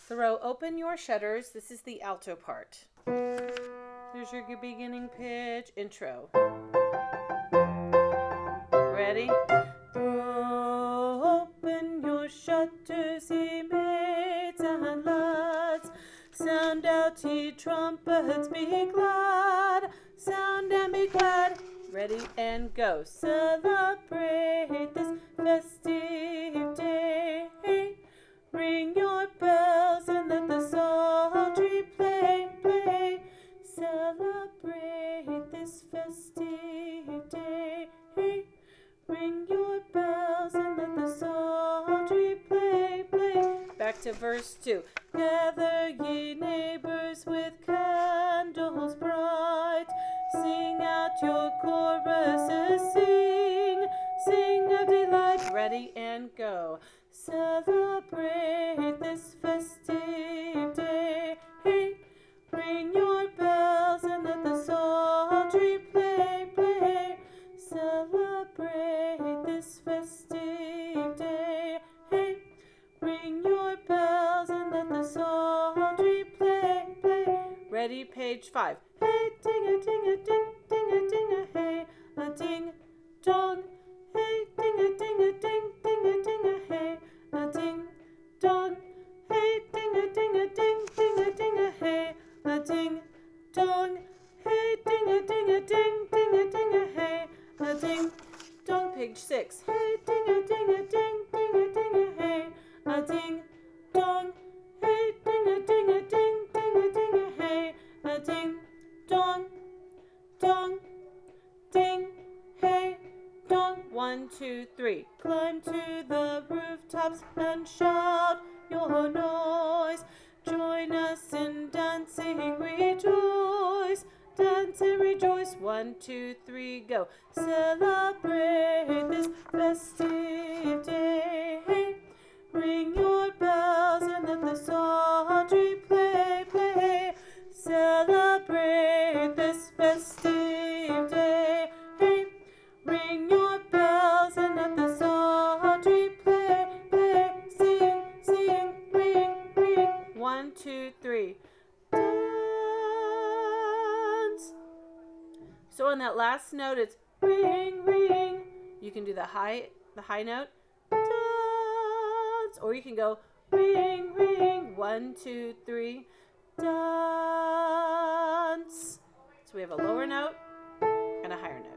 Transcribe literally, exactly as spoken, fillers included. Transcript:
Throw open your shutters. This is the alto part. There's your beginning pitch. Intro. Ready? Throw open your shutters, ye maids and lads. Sound out, ye trumpets, be glad. Sound and be glad. Ready and go. Celebrate this festive day. Ring your bells and let the psaltery play, play. Celebrate this festive day. Ring your bells and let the psaltery play, play. Back to verse two. Gather ye neighbors with candles bright. Sing out your choruses, sing, sing of delight. Ready and go. Celebrate this festive day. Hey, ring your bells and let the psaltery play, play. Celebrate this festive day. Hey, ring your bells and let the psaltery play, play. Ready, page five. Hey, ding a ding a ding, ding a ding a hey, a ding dong. Hey, ding a ding a ding, ding a ding a hey, a ding dong. Hey, ding a ding a ding, ding a ding a hey, a ding dong. Hey, ding a ding a ding, ding a ding a hey, a ding dong. Page six. Hey, ding a ding a ding, ding a ding a hey, a ding dong. Hey, ding a ding a ding, ding a ding a hey, a ding dong, dong, ding, hey, dong. One, two, three. Climb to the rooftops and shout your noise. Join us in dancing, rejoice. Dance and rejoice. One, two, three, go. Celebrate this festive day. Ring your bells and let the psaltery play, play. Celebrate this festive day. Ring your bells and let the psaltery play, play. Sing, sing, ring, ring. One, two, three. Dance. So on that last note, it's ring, ring. You can do the high, the high note. Dance. Or you can go ring, ring. One, two, three. Dance. So we have a lower note and a higher note.